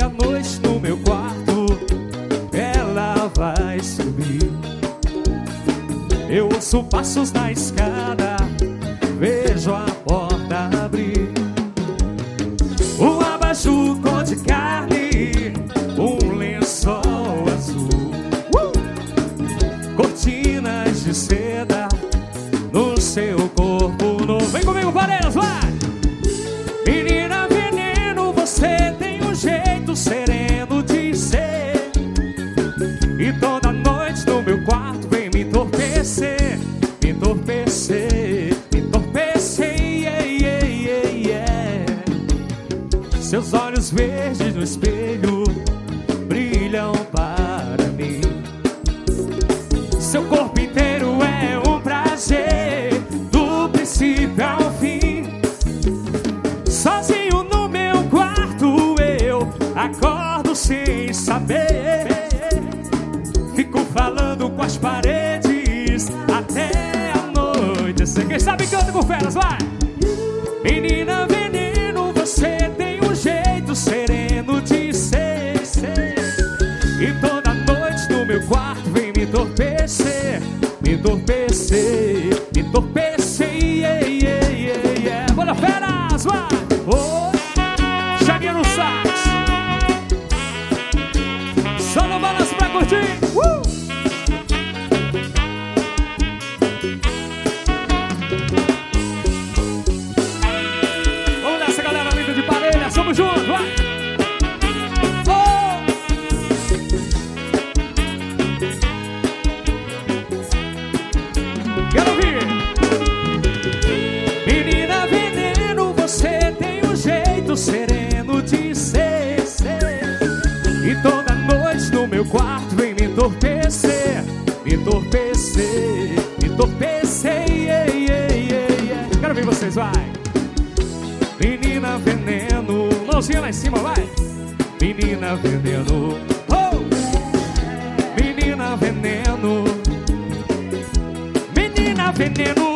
noite no meu quarto ela vai subir. Eu ouço passos na escada, vejo a porta abrir. Um abajur cor de carne, um lençol azul, cortinas de seda no seu corpo novo. Vem comigo, Vareiras, vai! Menina veneno, você tem um jeito sereno de ser, e toda noite no meu quarto vem me entorpecer, me entorpecer, me entorpecer, yeah, yeah, yeah, yeah. Seus olhos verdes no espelho brilham para mim. Seu corpo inteiro é um prazer, do princípio ao fim. Sozinho no meu quarto eu acordo sem saber. Fico falando com as paredes até a noite. Quem sabe canta com feras, vai! Menina veneno, você tem um jeito sereno de ser, e toda noite no meu quarto vem me entorpecer, me entorpecer, me entorpecer, yeah, yeah, yeah, yeah. Bora, feras, vai! Oh, Chaguinha no sax, só no balanço pra curtir. Vamos nessa, galera linda de Parelha, somos juntos, vai! Oh! Quero ouvir! Menina veneno, você tem um jeito sereno de ser, e toda noite no meu quarto vem me entorpecer, me entorpecer, me entorpecer, yeah, yeah, yeah, yeah. Quero ver vocês, vai! Menina veneno, mãozinha lá em cima, vai! Menina veneno, oh! Menina veneno, menina veneno.